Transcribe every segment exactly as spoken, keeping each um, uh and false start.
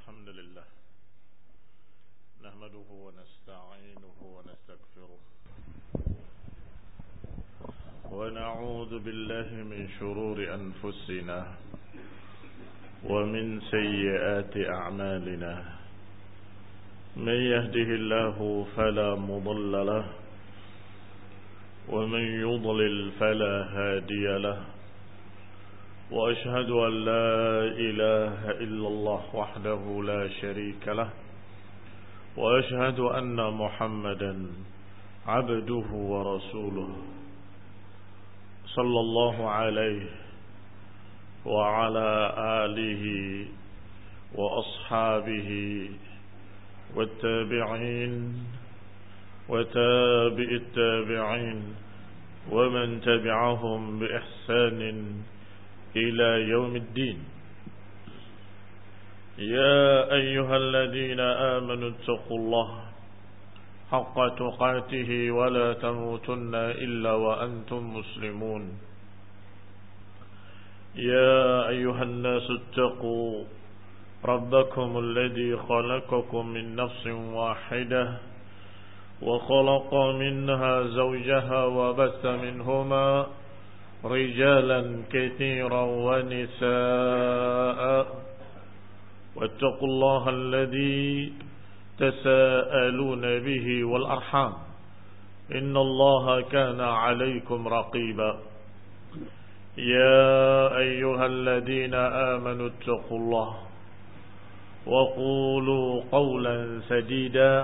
الحمد لله نحمده ونستعينه ونستغفره ونعوذ بالله من شرور أنفسنا ومن سيئات أعمالنا من يهده الله فلا مضل له ومن يضلل فلا هادي له وأشهد أن لا إله إلا الله وحده لا شريك له وأشهد أن محمدا عبده ورسوله صلى الله عليه وعلى آله وأصحابه والتابعين وتابع التابعين ومن تبعهم بإحسان إلى يوم الدين. يا أيها الذين آمنوا اتقوا الله حق تقاته ولا تموتن إلا وأنتم مسلمون. يا أيها الناس اتقوا ربكم الذي خلقكم من نفس واحدة وخلق منها زوجها وبث منهما رجالا كثيرا ونساء واتقوا الله الذي تساءلون به والأرحام إن الله كان عليكم رقيبا. يا أيها الذين آمنوا اتقوا الله وقولوا قولا سديدا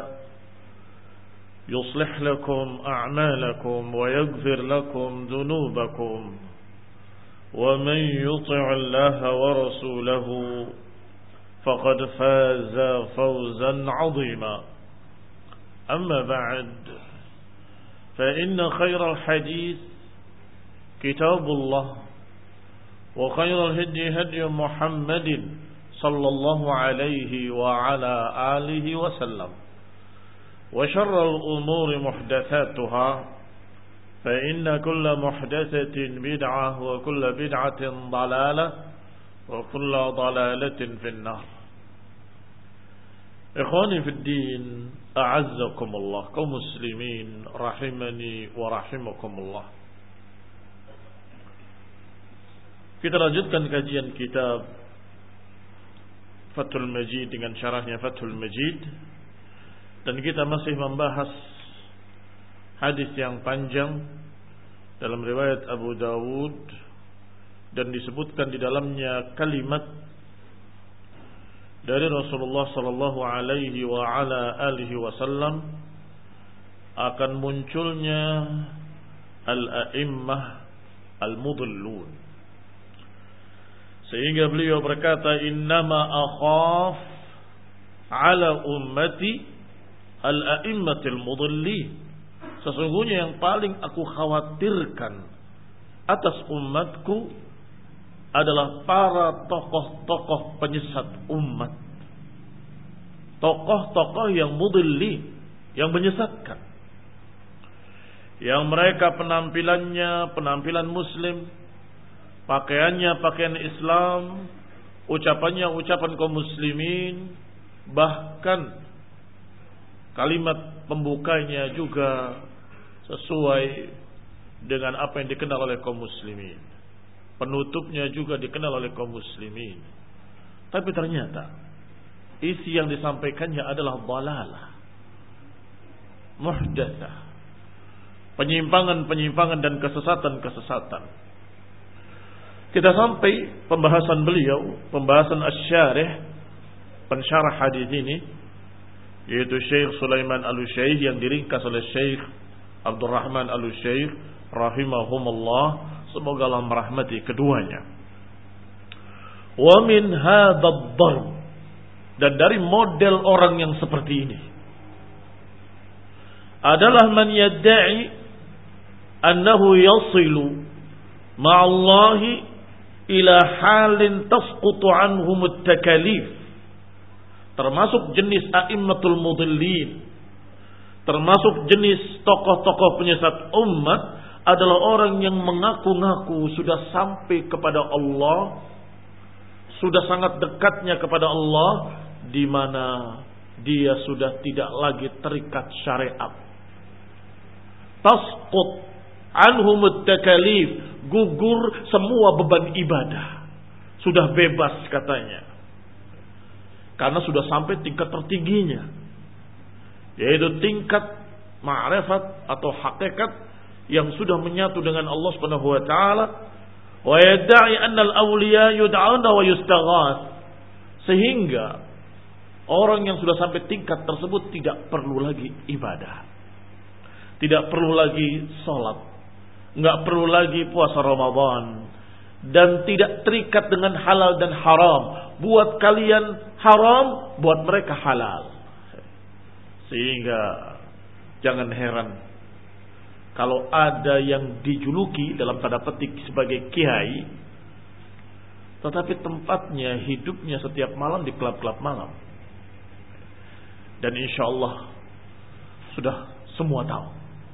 يصلح لكم أعمالكم ويغفر لكم ذنوبكم ومن يطع الله ورسوله فقد فاز فوزا عظيما. أما بعد فإن خير الحديث كتاب الله وخير الهدي هدي محمد صلى الله عليه وعلى آله وسلم وشر الأمور محدثاتها فإن كل محدثة بدعة وكل بدعة ضلالة وكل ضلالة في النار. إخواني في الدين أعزكم الله kaum muslimin rahimani wa rahimakumullah. Kita lanjutkan kajian kitab Fathul Majid dengan syarahnya Fathul Majid. Dan kita masih membahas hadis yang panjang dalam riwayat Abu Dawud dan disebutkan di dalamnya kalimat dari Rasulullah sallallahu alaihi wa ala alihi wasallam akan munculnya al-a'immah al-mudhillun, sehingga beliau berkata, innama akhaf ala ummati al-a'immatil mudhillin, sesungguhnya yang paling aku khawatirkan atas umatku adalah para tokoh-tokoh penyesat umat, tokoh-tokoh yang mudhillin, yang menyesatkan, yang mereka penampilannya penampilan muslim, pakaiannya pakaian Islam, ucapannya ucapan kaum muslimin, bahkan kalimat pembukanya juga sesuai dengan apa yang dikenal oleh kaum muslimin, penutupnya juga dikenal oleh kaum muslimin. Tapi ternyata isi yang disampaikannya adalah dhalalah, muhdatsah, penyimpangan-penyimpangan dan kesesatan-kesesatan. Kita sampai pembahasan beliau, pembahasan asy-syarih, pensyarah hadis ini, yaitu Syekh Sulaiman Al-Utsyaikh yang diringkas oleh Syekh Abdul Rahman Al-Utsyaikh rahimahumullah, semoga Allah merahmati keduanya. Wa min hadzal darb, dan dari model orang yang seperti ini adalah man yad'i annahu yasilu ma'allahi ila halin tasqutu anhum at-takalif, termasuk jenis a'immatul mudhillin, termasuk jenis tokoh-tokoh penyesat umat, adalah orang yang mengaku-ngaku sudah sampai kepada Allah, sudah sangat dekatnya kepada Allah, di mana dia sudah tidak lagi terikat syariat. Tasqut anhumut takalif, gugur semua beban ibadah. Sudah bebas katanya. Karena sudah sampai tingkat tertingginya, yaitu tingkat ma'rifat atau hakikat yang sudah menyatu dengan Allah Subhanahu wa taala. Wa yad'i anna al-awliya yud'auna wa yustaghath. Sehingga orang yang sudah sampai tingkat tersebut tidak perlu lagi ibadah, tidak perlu lagi salat, enggak perlu lagi puasa Ramadan, dan tidak terikat dengan halal dan haram. Buat kalian haram, buat mereka halal. Sehingga jangan heran kalau ada yang dijuluki dalam tanda petik sebagai kiai, tetapi tempatnya, hidupnya setiap malam di klub-klub malam. Dan insya Allah sudah semua tahu.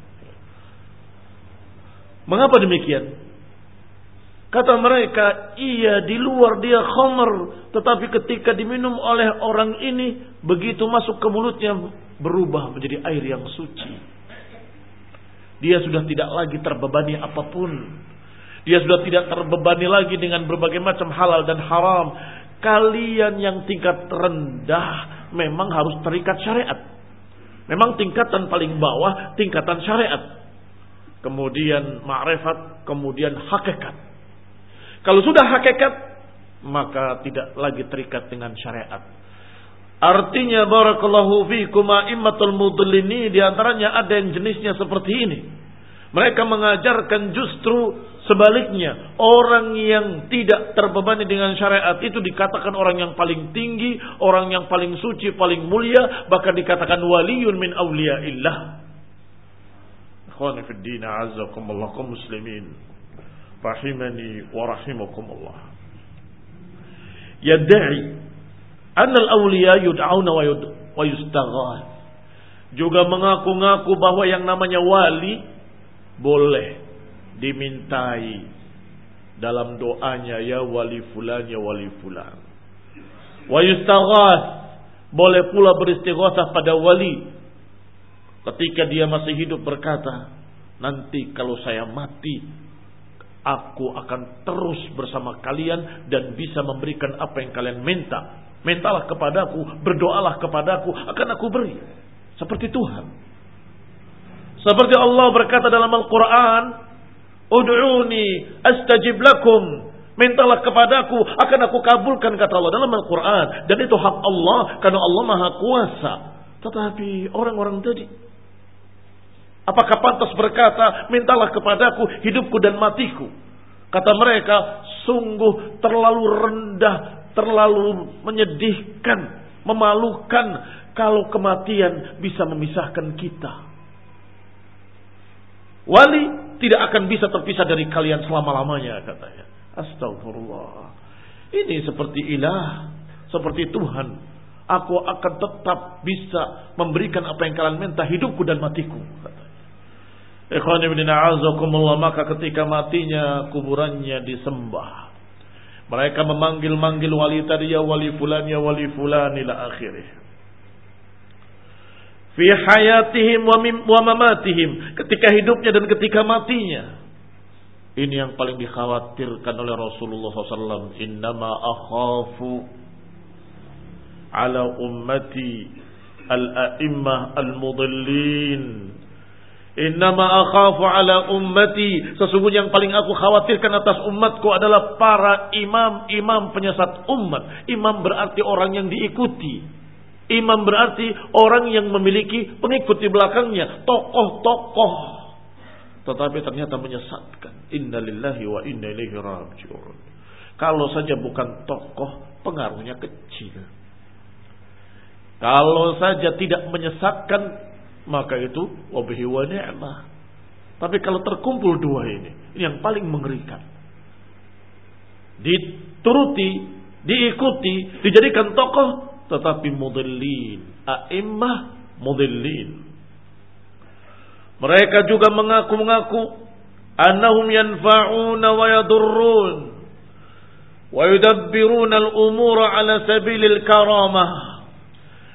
Mengapa demikian? Kata mereka, iya di luar dia khamr, tetapi ketika diminum oleh orang ini, begitu masuk ke mulutnya berubah menjadi air yang suci. Dia sudah tidak lagi terbebani apapun. Dia sudah tidak terbebani lagi dengan berbagai macam halal dan haram. Kalian yang tingkat rendah memang harus terikat syariat. Memang tingkatan paling bawah tingkatan syariat. Kemudian ma'rifat, kemudian hakikat. Kalau sudah hakikat, maka tidak lagi terikat dengan syariat. Artinya barakallahu fikum a'immatul mudallini, di antaranya ada yang jenisnya seperti ini. Mereka mengajarkan justru sebaliknya. Orang yang tidak terbebani dengan syariat itu dikatakan orang yang paling tinggi, orang yang paling suci, paling mulia, bahkan dikatakan waliyun min awliyaillah. Ikhwani fid din, a'azzakumullah kaum muslimin, rahimani wa rahimakumullah. Yad'i anna al-awliya yud'auna wa yustaghath. Juga mengaku-ngaku bahwa yang namanya wali boleh dimintai dalam doanya, ya wali fulan, ya wali fulan. Wa yustaghath, boleh pula beristighatsah pada wali ketika dia masih hidup, berkata, nanti kalau saya mati, aku akan terus bersama kalian dan bisa memberikan apa yang kalian minta. Mintalah kepadaku, berdoalah kepadaku, akan aku beri. Seperti Tuhan. Seperti Allah berkata dalam Al-Quran, ud'uni astajib lakum. Mintalah kepadaku, akan aku kabulkan, kata Allah dalam Al-Quran. Dan itu hak Allah, karena Allah Maha Kuasa. Tetapi orang-orang tadi, apakah pantas berkata, mintalah kepadaku hidupku dan matiku? Kata mereka, sungguh terlalu rendah, terlalu menyedihkan, memalukan kalau kematian bisa memisahkan kita. Wali tidak akan bisa terpisah dari kalian selama-lamanya, katanya. Astagfirullah. Ini seperti ilah, seperti Tuhan. Aku akan tetap bisa memberikan apa yang kalian minta, hidupku dan matiku, katanya. Ikhwan ibn a'azakumullah, maka ketika matinya kuburannya disembah. Mereka memanggil-manggil wali tadi, ya wali fulan, ya wali fulan, ila akhirih. Fi hayatihim wa mamatihim, ketika hidupnya dan ketika matinya. Ini yang paling dikhawatirkan oleh Rasulullah shallallahu alaihi wasallam. Innama akhafu ala ummati al-a'immah al-mudallin. Innama akhafu ala ummati, sesungguhnya yang paling aku khawatirkan atas umatku adalah para imam-imam penyesat umat. Imam berarti orang yang diikuti. Imam berarti orang yang memiliki pengikut di belakangnya, tokoh-tokoh. Tetapi ternyata menyesatkan. Innalillahi wa inna ilaihi raji'un. Kalau saja bukan tokoh, pengaruhnya kecil. Kalau saja tidak menyesatkan, maka itu wabihi wa ni'mah. Tapi kalau terkumpul dua ini, ini yang paling mengerikan. Dituruti, diikuti, dijadikan tokoh, tetapi mudallin, a'immah mudallin. Mereka juga mengaku-ngaku annahum yanfa'una wa yadurrun wa yudabbiruna al-umura ala sabilil karamah.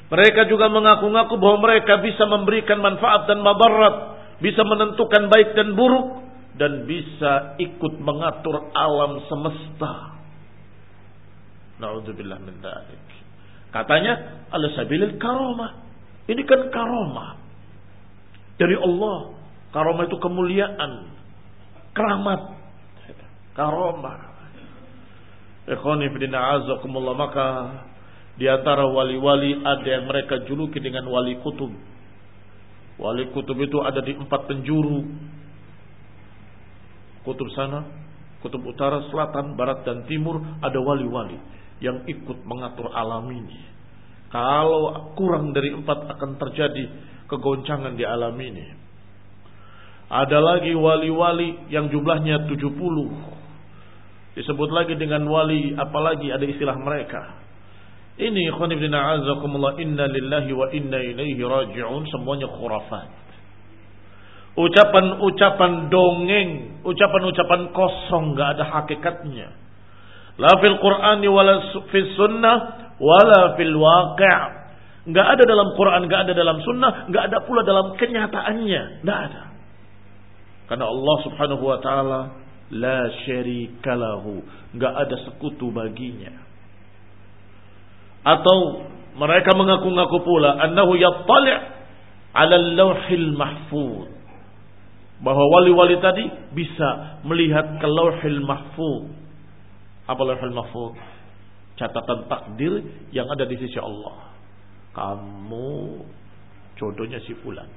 Mereka juga mengaku-ngaku bahwa mereka bisa memberikan manfaat dan madarat, bisa menentukan baik dan buruk, dan bisa ikut mengatur alam semesta. Na'udzubillah min dzalik. Katanya ala sabilil karamah. Ini kan karamah dari Allah. Karamah itu kemuliaan, keramat, karamah. Ikhwani fillah azakumullah, maka di antara wali-wali ada yang mereka juluki dengan wali kutub. Wali kutub itu ada di empat penjuru. Kutub sana, kutub utara, selatan, barat, dan timur. Ada wali-wali yang ikut mengatur alam ini. Kalau kurang dari empat akan terjadi kegoncangan di alam ini. Ada lagi wali-wali yang jumlahnya tujuh puluh. Disebut lagi dengan wali, apalagi ada istilah mereka. Ini ikhwan ibn a'azakumullah, inna lillahi wa inna ilaihi raji'un, semuanya khurafat. Ucapan-ucapan dongeng, ucapan-ucapan kosong, gak ada hakikatnya. La fil Qur'ani wala fil sunnah wala fil waqi'. Gak ada dalam Quran, gak ada dalam sunnah, gak ada pula dalam kenyataannya. Gak ada. Karena Allah subhanahu wa ta'ala la syarika lahu, gak ada sekutu baginya. Atau mereka mengaku-ngaku pula annahu yattali' 'ala al-lauhil mahfuz, bahwa wali-wali tadi bisa melihat ke lauhil mahfuz. Apa lauhil mahfuz? Catatan takdir yang ada di sisi Allah. Kamu jodohnya si fulan,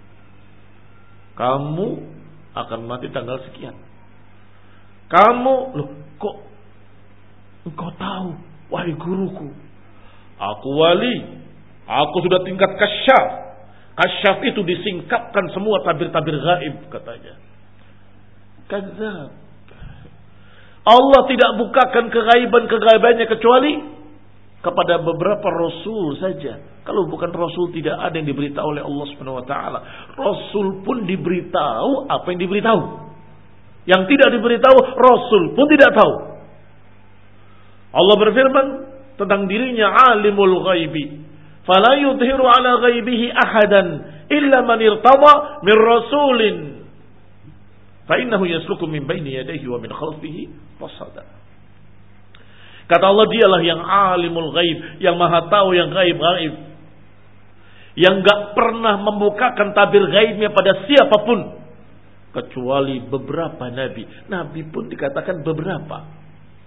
kamu akan mati tanggal sekian. Kamu, loh kok engkau tahu, wahai guruku? Aku wali, aku sudah tingkat kasyaf. Kasyaf itu disingkapkan semua tabir-tabir gaib, katanya. Kadzab. Allah tidak bukakan kegaiban-kegaibannya kecuali kepada beberapa rasul saja. Kalau bukan rasul, tidak ada yang diberitahu oleh Allah Subhanahu wa taala. Rasul pun diberitahu apa yang diberitahu. Yang tidak diberitahu, rasul pun tidak tahu. Allah berfirman tentang dirinya, alimul ghaibi fala yudhiru ala ghaibihi ahadan illa man irtada min rasulin fa innahu yasluku min baini yadayhi wa min khalfihi rasada. Kata Allah, dialah yang alimul ghaib, yang maha tahu yang gaib-gaib, yang gak pernah membukakan tabir gaibnya pada siapapun kecuali beberapa nabi. Nabi pun dikatakan beberapa.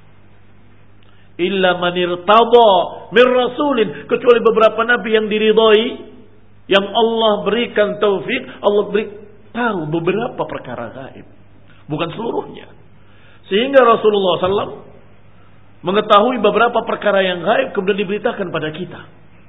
Illa man irtada min rasulin, kecuali beberapa nabi yang diridhai, yang Allah berikan taufik, Allah beri tahu beberapa perkara gaib, bukan seluruhnya. Sehingga Rasulullah sallallahu alaihi wasallam mengetahui beberapa perkara yang gaib kemudian diberitakan pada kita.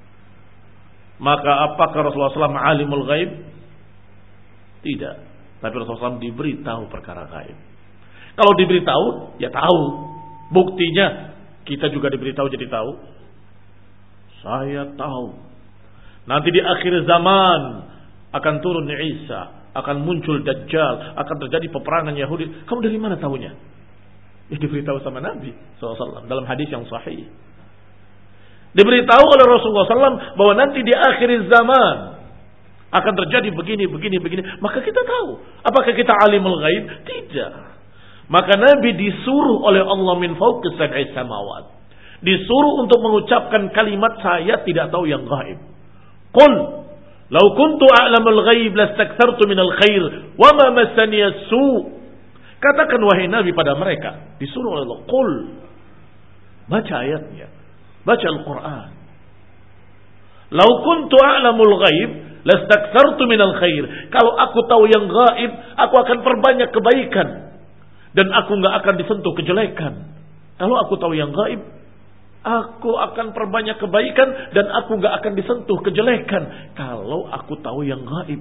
Maka apakah Rasulullah sallallahu alaihi wasallam alimul gaib? Tidak. Tapi Rasulullah sallallahu alaihi wasallam diberitahu perkara gaib. Kalau diberitahu, ya tahu. Buktinya kita juga diberitahu jadi tahu. Saya tahu nanti di akhir zaman akan turun Isa, akan muncul Dajjal, akan terjadi peperangan Yahudi. Kamu dari mana tahunya? Ya diberitahu sama Nabi sallallahu alaihi wasallam dalam hadis yang sahih. Diberitahu oleh Rasulullah sallallahu alaihi wasallam bahwa nanti di akhir zaman akan terjadi begini, begini, begini. Maka kita tahu. Apakah kita alimul ghaib? Tidak. Maka Nabi disuruh oleh Allah min fawqis sab'i samawat, disuruh untuk mengucapkan kalimat saya tidak tahu yang gaib. Qul law kuntu a'lamul ghaib lastakthartu minal khair wa ma massani as-su. Katakan wahai Nabi pada mereka, disuruh oleh Allah, qul, baca ayatnya, baca Al-Quran. Law kuntu a'lamul ghaib lastakthartu minal khair. Kalau aku tahu yang gaib, aku akan perbanyak kebaikan dan aku enggak akan disentuh kejelekan. Kalau aku tahu yang gaib, aku akan perbanyak kebaikan dan aku enggak akan disentuh kejelekan. Kalau aku tahu yang gaib.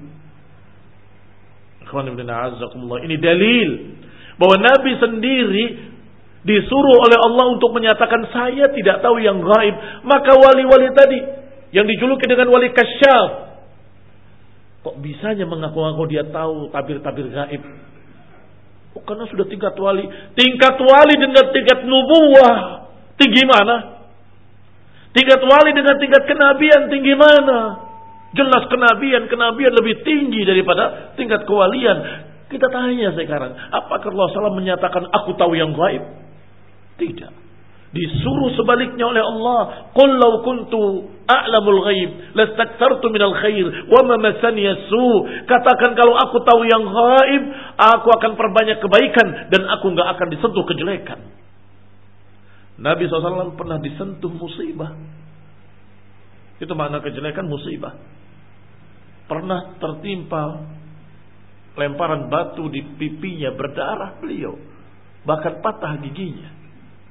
Ini dalil bahwa Nabi sendiri disuruh oleh Allah untuk menyatakan saya tidak tahu yang gaib. Maka wali-wali tadi yang dijuluki dengan wali kasyaf, kok bisanya mengaku-ngaku dia tahu tabir-tabir gaib? Oh, karena sudah tingkat wali. Tingkat wali dengan tingkat nubuwah tinggi mana? Tingkat wali dengan tingkat kenabian tinggi mana? Jelas kenabian, kenabian lebih tinggi daripada tingkat kewalian. Kita tanya sekarang, apakah Rasulullah shallallahu alaihi wasallam menyatakan aku tahu yang gaib? Tidak. Disuruh sebaliknya oleh Allah, qul law kuntu a'lamul ghaib lastakthartu minal khair wa ma massani as-su. Katakan kalau aku tahu yang gaib, aku akan perbanyak kebaikan dan aku enggak akan disentuh kejelekan. Nabi shallallahu alaihi wasallam pernah disentuh musibah. Itu makna kejelekan, musibah. Pernah tertimpa lemparan batu di pipinya, berdarah beliau, bahkan patah giginya.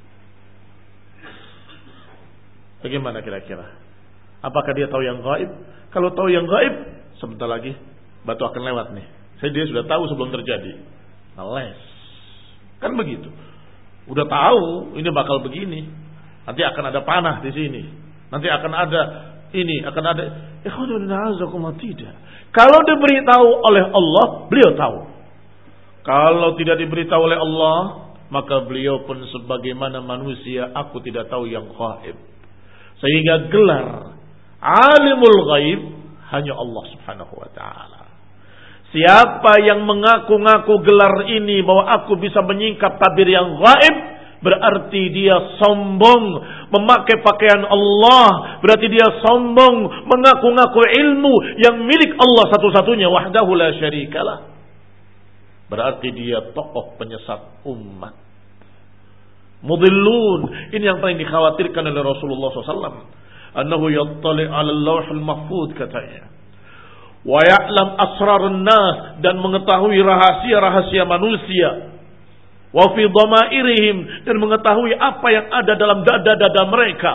Bagaimana kira-kira? Apakah dia tahu yang gaib? Kalau tahu yang gaib, sebentar lagi batu akan lewat nih. Saya dia sudah tahu sebelum terjadi. Ngeles. Kan begitu. Udah tahu ini bakal begini. Nanti akan ada panah di sini. Nanti akan ada ini, akan ada. Tidak. Kalau diberitahu oleh Allah, beliau tahu. Kalau tidak diberitahu oleh Allah, maka beliau pun sebagaimana manusia, aku tidak tahu yang gaib. Sehingga gelar alimul ghaib hanya Allah subhanahu wa ta'ala. Siapa yang mengaku-ngaku gelar ini bahwa aku bisa menyingkap tabir yang gaib, berarti dia sombong memakai pakaian Allah. Berarti dia sombong mengaku-ngaku ilmu yang milik Allah satu-satunya, wahdahu la syarikalah. Berarti dia tokoh penyesat umat. Mudillun. Ini yang paling dikhawatirkan oleh Rasulullah shallallahu alaihi wasallam. Annahu yattali' ala al-lawhul mahfuz, katanya. Wa ya'lam asrarun nas, dan mengetahui rahasia-rahasia manusia. Wa fi dhamairihim, dan mengetahui apa yang ada dalam dada-dada mereka.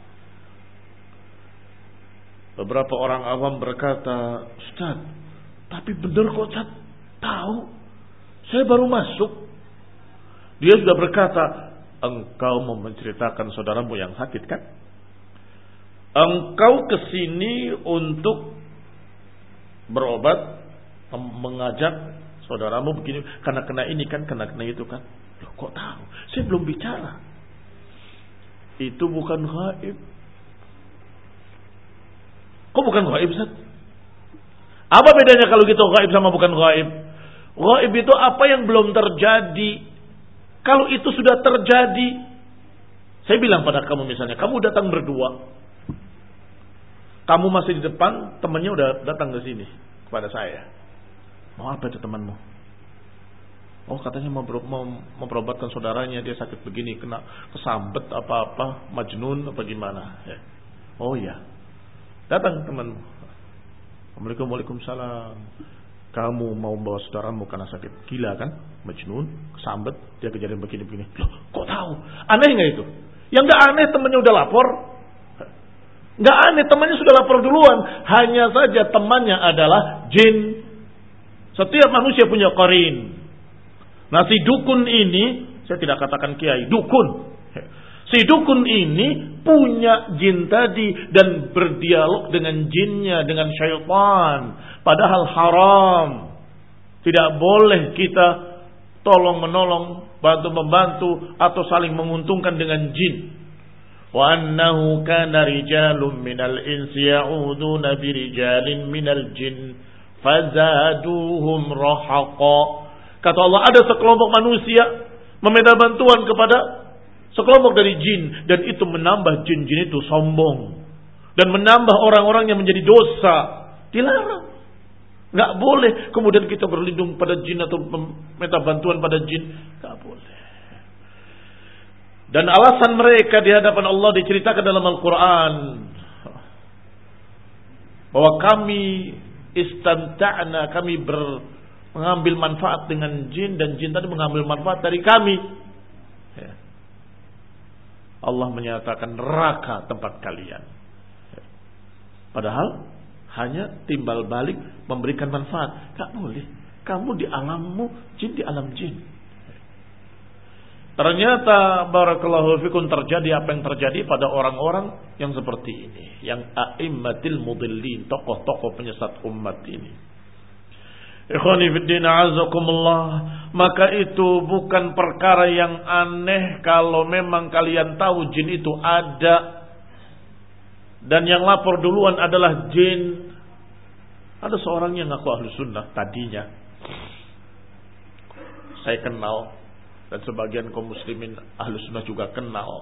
Beberapa orang awam berkata, Ustaz, tapi benar kok Ustaz? Tahu? Saya baru masuk. Dia sudah berkata, engkau mau menceritakan saudaramu yang sakit kan? Engkau kesini untuk berobat, mengajak saudaramu begini, karena kena ini kan, kena kena itu kan. Loh, kok tahu? Saya belum bicara. Itu bukan gaib. Kok bukan gaib, Ustaz? Apa bedanya kalau gitu gaib sama bukan gaib? Gaib itu apa yang belum terjadi. Kalau itu sudah terjadi, saya bilang pada kamu misalnya, kamu datang berdua, kamu masih di depan, temannya udah datang ke sini kepada saya. Mau apa itu temanmu? Oh, katanya mau, mau memperobatkan saudaranya, dia sakit begini, kena kesambet apa-apa, majnun apa gimana? Ya. Oh ya, datang temanmu. Assalamualaikum, waalaikumsalam. Kamu mau bawa saudaramu karena sakit gila kan, majnun, kesambet, dia kejadian begini-begini. Loh, kok tahu? Aneh nggak itu? Yang nggak aneh temannya udah lapor. Nggak aneh temannya sudah lapor duluan. Hanya saja temannya adalah jin. Setiap manusia punya qarin. Nah si dukun ini, saya tidak katakan kiai, dukun. Si dukun ini punya jin tadi dan berdialog dengan jinnya, dengan syaitan. Padahal haram. Tidak boleh kita tolong menolong, bantu membantu atau saling menguntungkan dengan jin. Wa annahu kana rijalun minal insi ya'uduna birijalin minal jin fazaduhum rahaqa. Kata Allah, ada sekelompok manusia meminta bantuan kepada sekelompok dari jin, dan itu menambah jin-jin itu sombong dan menambah orang-orang yang menjadi dosa. Dilarang. Nggak boleh kemudian kita berlindung pada jin atau meminta bantuan pada jin. Nggak boleh. Dan alasan mereka di hadapan Allah diceritakan dalam Al-Quran, bahwa kami istamta'na, kami ber, mengambil manfaat dengan jin, dan jin tadi mengambil manfaat dari kami. Ya. Allah menyatakan neraka tempat kalian. Ya. Padahal hanya timbal balik memberikan manfaat. Tak boleh. Kamu di alammu, jin di alam jin. Ternyata barakallahu fikum terjadi apa yang terjadi pada orang-orang yang seperti ini, yang a'immatil mudillin, tokoh-tokoh penyesat umat ini. Ikhwani fiddin a'azakumullah, maka itu bukan perkara yang aneh kalau memang kalian tahu jin itu ada. dan yang lapor duluan adalah jin. Ada seorang yang ngaku ahlu sunnah tadinya, saya kenal, dan sebagian kaum muslimin ahlu sunnah juga kenal,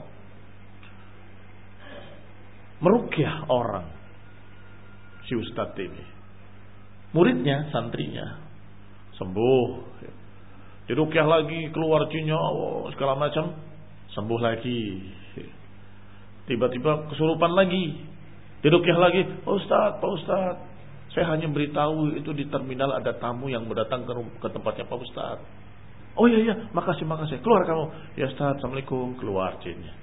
meruqyah orang, si ustadz ini, muridnya, santrinya, sembuh, diruqyah lagi, keluar jinnya, oh, segala macam, sembuh lagi, tiba-tiba kesurupan lagi, diruqyah lagi, Pak Ustadz, Pak Ustadz, saya hanya beritahu itu di terminal ada tamu yang berdatang ke, ke tempatnya Pak Ustadz. Oh iya iya, makasih makasih. Keluar kamu. Ya Ustadz, Assalamualaikum. Keluar jinnya.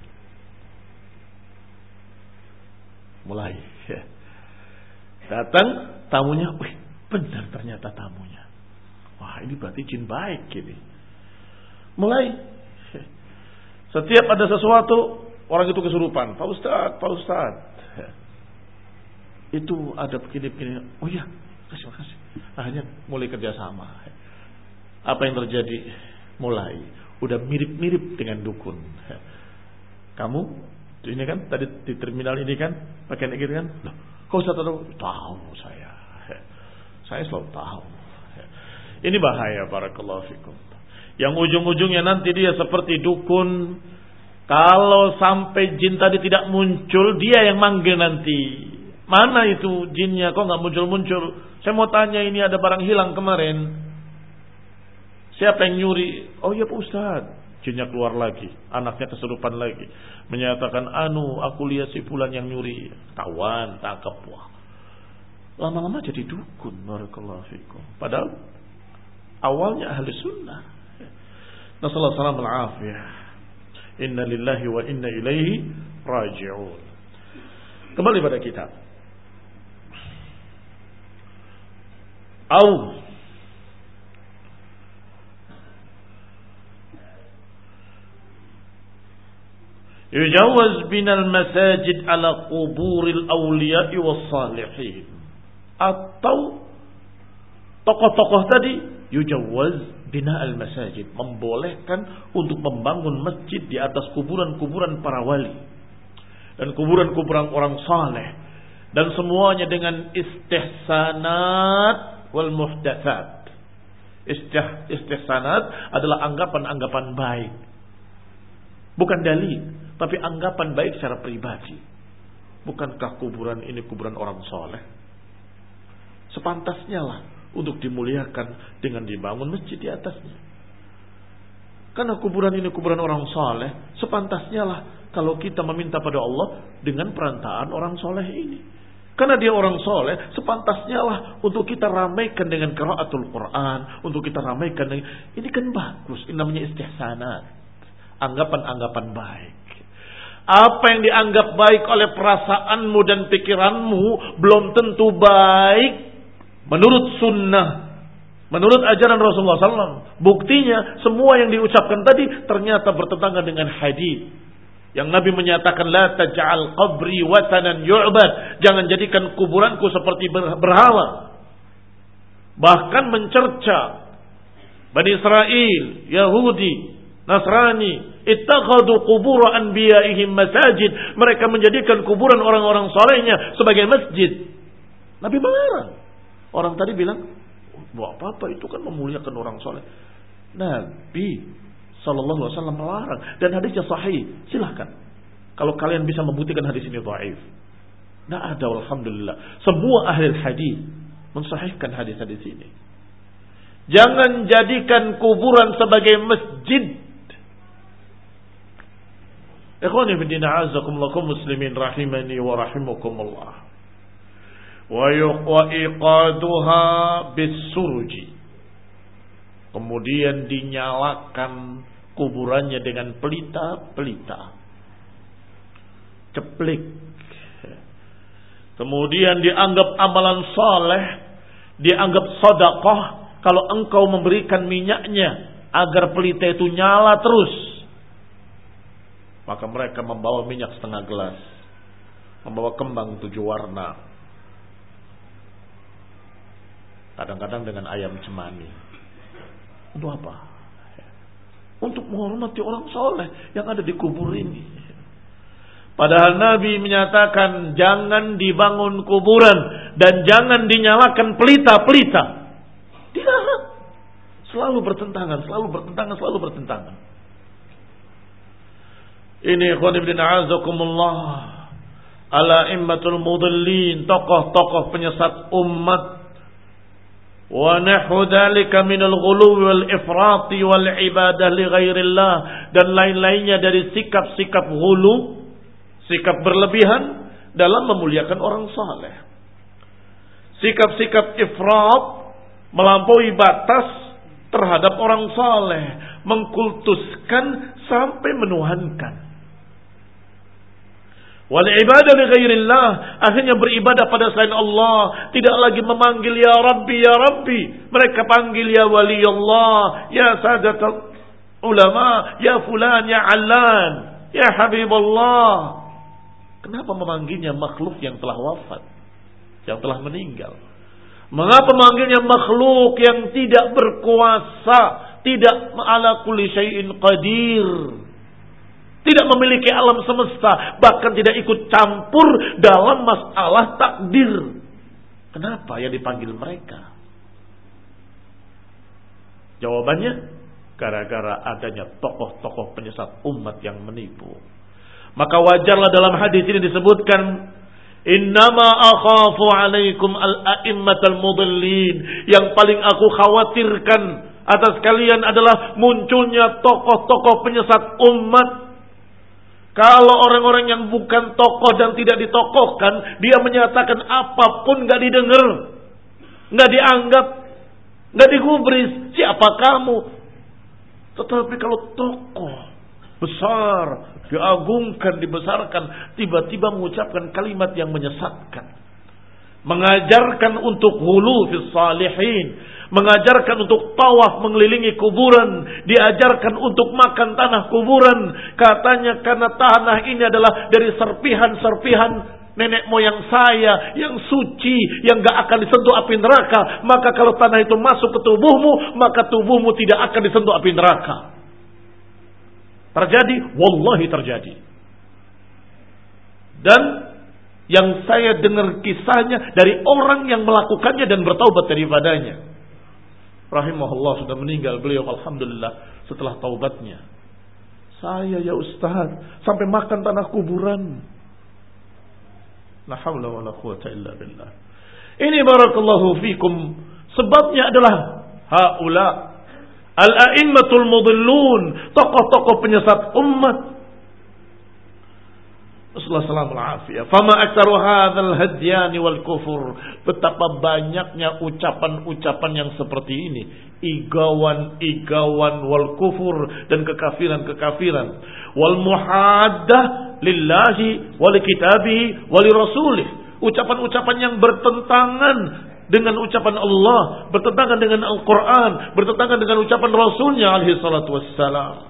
Mulai. Ya. Datang tamunya, wih benar ternyata tamunya. Wah ini berarti jin baik gini. Mulai. Ya. Setiap ada sesuatu, orang itu kesurupan. Pak Ustadz, Pak Ustadz. Ya. Itu ada begini-begini. Oh iya, makasih, makasih. Akhirnya mulai kerjasama. Apa yang terjadi? Mulai. Udah mirip-mirip dengan dukun. Kamu, ini kan, tadi di terminal ini kan, pakai gitu kan? Loh, kau usah tahu? Tahu saya. Saya selalu tahu. Ini bahaya, barakallahu fikum. Yang ujung-ujungnya nanti dia seperti dukun. Kalau sampai jin tadi tidak muncul, dia yang manggil nanti. Mana itu jinnya? Kok nggak muncul-muncul? Saya mau tanya, ini ada barang hilang kemarin. Siapa yang nyuri? Oh iya Pak Ustadz. Jinnya keluar lagi. Anaknya kesurupan lagi. Menyatakan, anu aku lihat si fulan yang nyuri. Tawan, tangkap. Wah. Lama-lama jadi dukun. Barakallahu fikum. Padahal awalnya ahli sunnah. Nasallahu salam al-afiyah. Inna lillahi wa inna ilaihi raji'un. Kembali pada kitab. Au yujawaz binal masajid ala quburil awliya'i was salihin. Atau tokoh-tokoh tadi yujawaz bina al masajid, membolehkan untuk membangun masjid di atas kuburan-kuburan para wali dan kuburan-kuburan orang saleh, dan semuanya dengan istihsanat wal muhdatsat. Istih, istihsanat adalah anggapan-anggapan baik, bukan dalil, tapi anggapan baik secara pribadi. Bukankah kuburan ini kuburan orang soleh? Sepantasnya lah untuk dimuliakan dengan dibangun masjid di atasnya. Karena kuburan ini kuburan orang soleh, sepantasnya lah kalau kita meminta pada Allah dengan perantaraan orang soleh ini. Karena dia orang soleh, sepantasnya lah untuk kita ramaikan dengan qiraatul Quran, untuk kita ramaikan dengan, ini kan bagus, ini namanya istihsanat, anggapan-anggapan baik. Apa yang dianggap baik oleh perasaanmu dan pikiranmu belum tentu baik menurut sunnah, menurut ajaran Rasulullah sallallahu alaihi wasallam. Buktinya semua yang diucapkan tadi ternyata bertentangan dengan hadis. Yang Nabi menyatakan, la taj'al qabri watanan yu'bad. Jangan jadikan kuburanku seperti berhala. Bahkan mencerca Bani Israel, Yahudi, Nasrani, ittakhadhu qubur anbiya'ihim masajid. Mereka menjadikan kuburan orang-orang salehnya sebagai masjid. Nabi melarang. Orang tadi bilang, buat apa-apa, itu kan memuliakan orang saleh. Nabi sallallahu alaihi wasallam melarang, dan hadisnya sahih. Silahkan kalau kalian bisa membuktikan hadis ini dhaif. Tidak ada, alhamdulillah. Semua ahli hadis mensahihkan hadis-hadis ini. Jangan jadikan kuburan sebagai masjid. Ikhwani fi din, a'azzakumullah muslimin rahimani wa rahimakumullah. Wa iqaduha bis-surji. Kemudian dinyalakan kuburannya dengan pelita-pelita, ceplik. Kemudian dianggap amalan saleh, dianggap sedekah kalau engkau memberikan minyaknya agar pelita itu nyala terus. Maka mereka membawa minyak setengah gelas, membawa kembang tujuh warna, kadang-kadang dengan ayam cemani. Untuk apa? Untuk menghormati orang soleh yang ada di kubur ini. Padahal Nabi menyatakan jangan dibangun kuburan dan jangan dinyalakan pelita-pelita. Dilarang. Selalu bertentangan, selalu bertentangan, selalu bertentangan. Ini ikhwan ibn a'azakumullah, ala immatul mudallin, tokoh-tokoh penyesat umat. Wa nahu dzalika minal ghuluwi wal ifrati wal ibadah li ghairillah, dan lain-lainnya dari sikap-sikap ghulu, sikap berlebihan dalam memuliakan orang saleh. Sikap-sikap ifrat, melampaui batas terhadap orang saleh, mengkultuskan sampai menuhankan. Wal ibadah li ghairillah, akhirnya beribadah pada selain Allah, tidak lagi memanggil ya Rabbi ya Rabbi, mereka panggil ya wali Allah, ya sadatul ulama, ya fulan, ya allan, ya habibullah. Kenapa memanggilnya makhluk yang telah wafat, yang telah meninggal? Mengapa memanggilnya makhluk yang tidak berkuasa, tidak ala kulli syai'in qadir, tidak memiliki alam semesta, bahkan tidak ikut campur dalam masalah takdir? Kenapa yang dipanggil mereka? Jawabannya, gara-gara adanya tokoh-tokoh penyesat umat yang menipu. Maka wajarlah dalam hadis ini disebutkan, innama akhafu alaikum al-a'immatal mudallin, yang paling aku khawatirkan atas kalian adalah munculnya tokoh-tokoh penyesat umat. Kalau orang-orang yang bukan tokoh dan tidak ditokohkan, dia menyatakan apapun gak didengar, gak dianggap, gak digubris. Siapa kamu? Tetapi kalau tokoh besar, diagungkan, dibesarkan, tiba-tiba mengucapkan kalimat yang menyesatkan, mengajarkan untuk hulu fis salihin, mengajarkan untuk tawaf mengelilingi kuburan, diajarkan untuk makan tanah kuburan. Katanya karena tanah ini adalah dari serpihan-serpihan nenek moyang saya yang suci, yang gak akan disentuh api neraka, maka kalau tanah itu masuk ke tubuhmu, maka tubuhmu tidak akan disentuh api neraka. Terjadi, wallahi terjadi. Dan yang saya dengar kisahnya dari orang yang melakukannya dan bertaubat daripadanya. Rahimahullah, sudah meninggal beliau, alhamdulillah, setelah taubatnya. Saya ya Ustaz, sampai makan tanah kuburan. La haula wa la quwata illa billah. Ini barakallahu fikum, sebabnya adalah haula al-a'immatul mudillun, tokoh-tokoh penyesat umat. Assalamualaikum warahmatullahi wabarakatuh. Fama aktsaru hadzal hadyani wal kufur. Betapa banyaknya ucapan-ucapan yang seperti ini, igawan-igawan wal kufur, dan kekafiran-kekafiran, wal muhaddah lillahi wa li kitabihi wa li rasulih. Ucapan-ucapan yang bertentangan dengan ucapan Allah, bertentangan dengan Al-Quran, bertentangan dengan ucapan Rasulnya alaihi salatu wassalam.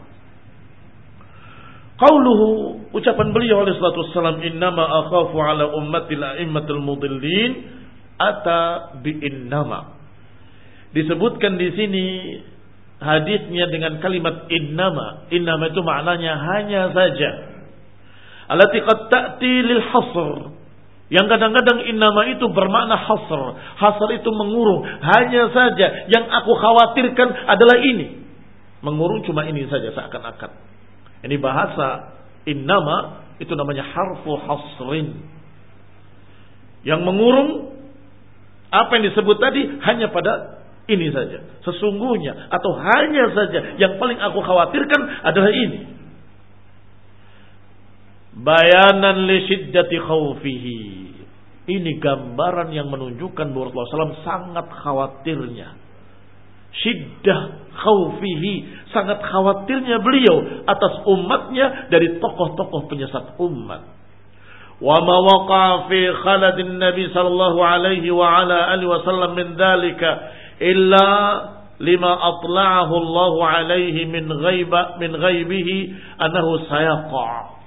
Qauluhu, ucapan beliau alaihi salatu wassalam, innama akhafu ala ummatil a'immatul mudillin, ata bi innama. Disebutkan di sini hadisnya dengan kalimat innama. Innama itu maknanya hanya saja. Allati qad ta'ti lil hasr. Yang kadang-kadang innama itu bermakna hasr. Hasr itu mengurung. Hanya saja yang aku khawatirkan adalah ini. Mengurung cuma ini saja seakan-akan. Ini bahasa innama itu namanya harfu hasrin. Yang mengurung apa yang disebut tadi hanya pada ini saja. Sesungguhnya atau hanya saja yang paling aku khawatirkan adalah ini. Bayanan li syiddati khawfihi. Ini gambaran yang menunjukkan bahwa Rasulullah shallallahu alaihi wasallam sangat khawatirnya. Syiddah khawfihi, sangat khawatirnya beliau atas umatnya dari tokoh-tokoh penyesat umat. Wa ma waqa'a fi khaladin Nabi sallallahu alaihi wa ala alihi wasallam min dzalika illa lima atla'ahu Allah alaihi min ghaiba min ghaibihi annahu sayaqa.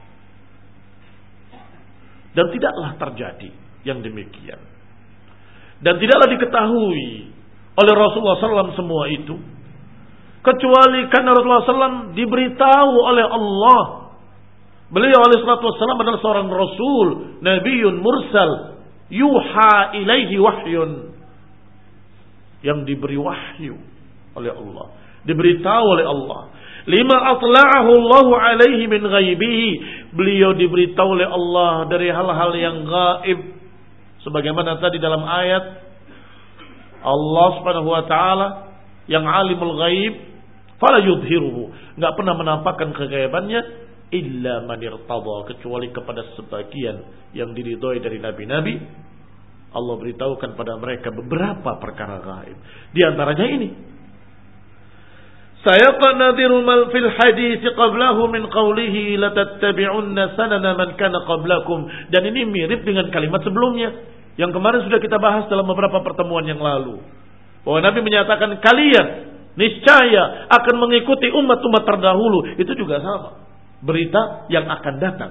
Dan tidaklah terjadi yang demikian. Dan tidaklah diketahui oleh Rasulullah sallallahu alaihi wasallam semua itu, kecuali karena Rasulullah sallallahu alaihi wasallam diberitahu oleh Allah Beliau alaihi salatu wassalam adalah seorang rasul, nabiyyun mursal, yuha ilaihi wahyun, yang diberi wahyu oleh Allah, diberitahu oleh Allah. Lima atla'ahu Allahu alaihi min ghaibihi, beliau diberitahu oleh Allah dari hal-hal yang gaib, sebagaimana tadi dalam ayat Allah Subhanahu wa taala yang alimul ghaib fala yudhiruhu, enggak pernah menampakkan kegaibannya illa man irtada, kecuali kepada sebagian yang diridhoi dari nabi-nabi. Allah beritahukan pada mereka beberapa perkara gaib. Di antaranya ini, sayaqa nadhiru mal fil hadits qablahu min qawlihi latattabi'unna sanana man kana qablakum. Dan ini mirip dengan kalimat sebelumnya yang kemarin sudah kita bahas dalam beberapa pertemuan yang lalu, bahwa Nabi menyatakan kalian niscaya akan mengikuti umat-umat terdahulu. Itu juga sama, berita yang akan datang.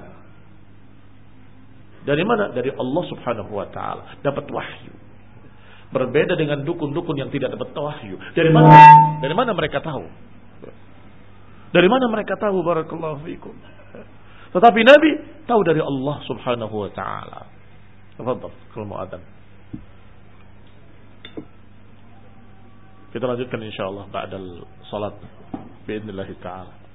Dari mana? Dari Allah Subhanahu wa taala, dapat wahyu. Berbeda dengan dukun-dukun yang tidak dapat wahyu. Dari mana? Dari mana mereka tahu? Dari mana mereka tahu? Barakallahu fikum. Tetapi Nabi tahu dari Allah Subhanahu wa taala. Tafadhal, kalau mau adzan. Kita lanjutkan insyaallah ba'dal salat باذن الله تعالى.